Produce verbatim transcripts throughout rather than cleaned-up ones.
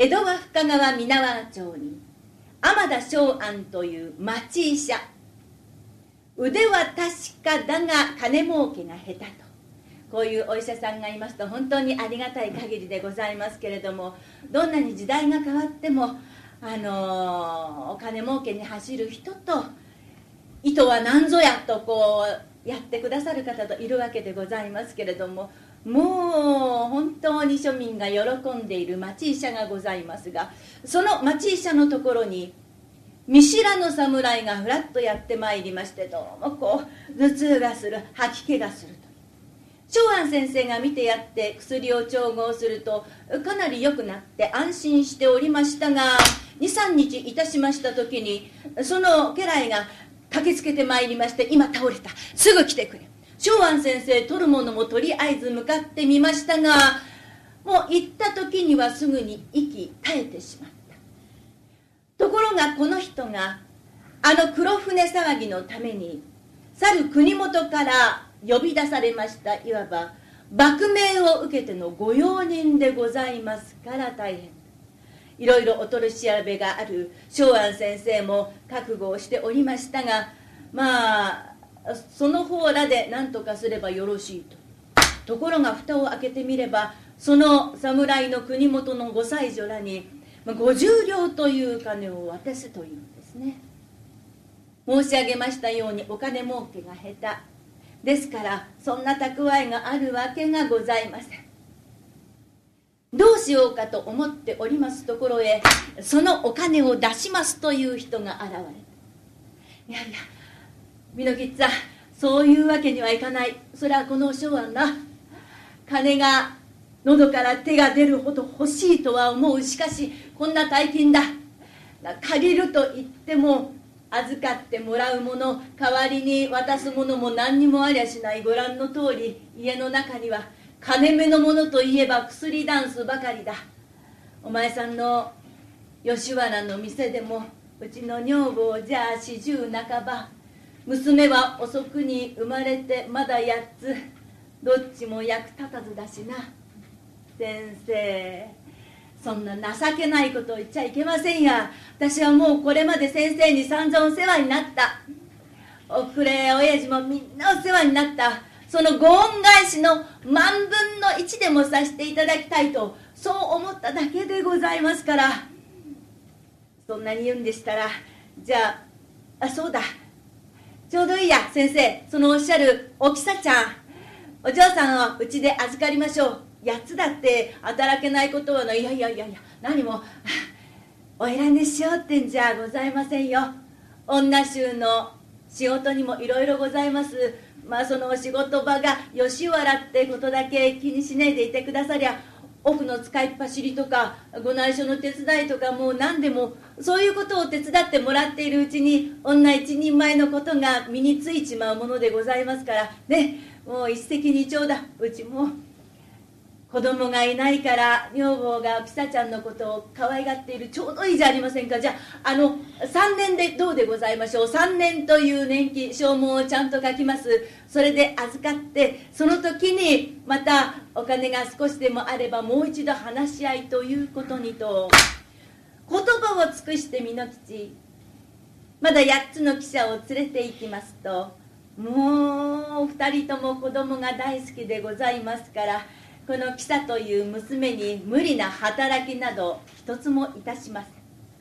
江戸は深川皆川町に天田松庵という町医者、腕は確かだが金儲けが下手と、こういうお医者さんがいますと本当にありがたい限りでございますけれども、どんなに時代が変わってもあのー、お金儲けに走る人と、意図は何ぞやとこうやってくださる方といるわけでございますけれども、もう本当に庶民が喜んでいる町医者がございますが、その町医者のところに見知らぬ侍がふらっとやってまいりまして、どうもこう頭痛がする、吐き気がすると。松庵先生が見てやって薬を調合するとかなり良くなって安心しておりましたが、にさんにちいたしました時にその家来が駆けつけてまいりまして、今倒れた、すぐ来てくれ。松庵先生取るものもとりあえず向かってみましたが、もう行った時にはすぐに息絶えてしまった。ところがこの人があの黒船騒ぎのために去る国元から呼び出されました、いわば幕命を受けてのご用人でございますから大変。いろいろお取り調べがある松庵先生も覚悟をしておりましたが、まあその方らで何とかすればよろしいと。ところが蓋を開けてみれば、その侍の国元のご妻女らにごじゅうりょうという金を渡すというんですね。申し上げましたようにお金儲けが下手ですから、そんな蓄えがあるわけがございません。どうしようかと思っておりますところへ、そのお金を出しますという人が現れた。いやいや美濃吉さん、そういうわけにはいかない。それはこの松庵な、金が喉から手が出るほど欲しいとは思う。しかしこんな大金だ、借りると言っても預かってもらうもの、代わりに渡すものも何にもありゃしない。ご覧の通り家の中には金目のものといえば薬ダンスばかりだ。お前さんの吉原の店でもうちの女房じゃあ四十半ば、娘は遅くに生まれてまだやっつ、どっちも役立たずだしな。先生、そんな情けないことを言っちゃいけませんや。私はもうこれまで先生に散々お世話になった。おくれ親父もみんなお世話になった。そのご恩返しの万分の一でもさせていただきたいと、そう思っただけでございますから。そんなに言うんでしたら、じゃあ、あ、そうだ、ちょうどいいや先生、そのおっしゃるおきさちゃん、お嬢さんをうちで預かりましょう。やつだって働けないことはない。いやいやいやいや、何もお選びしようってんじゃございませんよ。女衆の仕事にもいろいろございます。まあそのお仕事場が吉原ってことだけ気にしないでいてくださりゃ、奥の使いっ走りとかご内緒の手伝いとか、もう何でもそういうことを手伝ってもらっているうちに女一人前のことが身についちまうものでございますからね。もう一石二鳥だ。うちも子供がいないから女房がピサちゃんのことを可愛がっている。ちょうどいいじゃありませんか。じゃあ、あのさんねんでどうでございましょう。さんねんという年金証文をちゃんと書きます。それで預かって、その時にまたお金が少しでもあればもう一度話し合いということにと、言葉を尽くして美濃吉まだやっつの記者を連れて行きますと、もうふたりとも子供が大好きでございますから、このキサという娘に無理な働きなど一つもいたしません。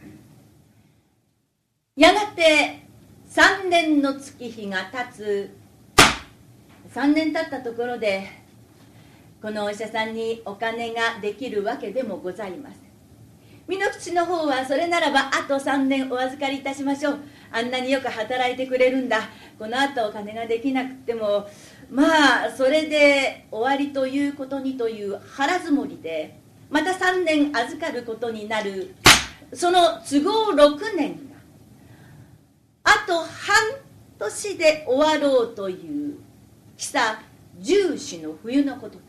やがてさんねんの月日が経つ。さんねん経ったところで、このお医者さんにお金ができるわけでもございません。美濃吉の方はそれならばあとさんねんお預かりいたしましょう。あんなによく働いてくれるんだ。このあとお金ができなくてもまあそれで終わりということにという腹積もりで、またさんねん預かることになる。その都合ろくねんがあと半年で終わろうというキサ十四の冬のこと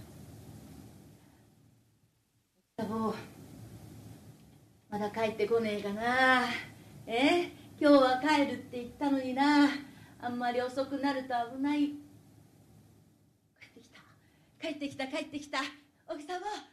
だ。まだ帰ってこねえかな。え今日は帰るって言ったのにな。あんまり遅くなると危ない。帰ってきた帰ってきた帰ってきた。お日様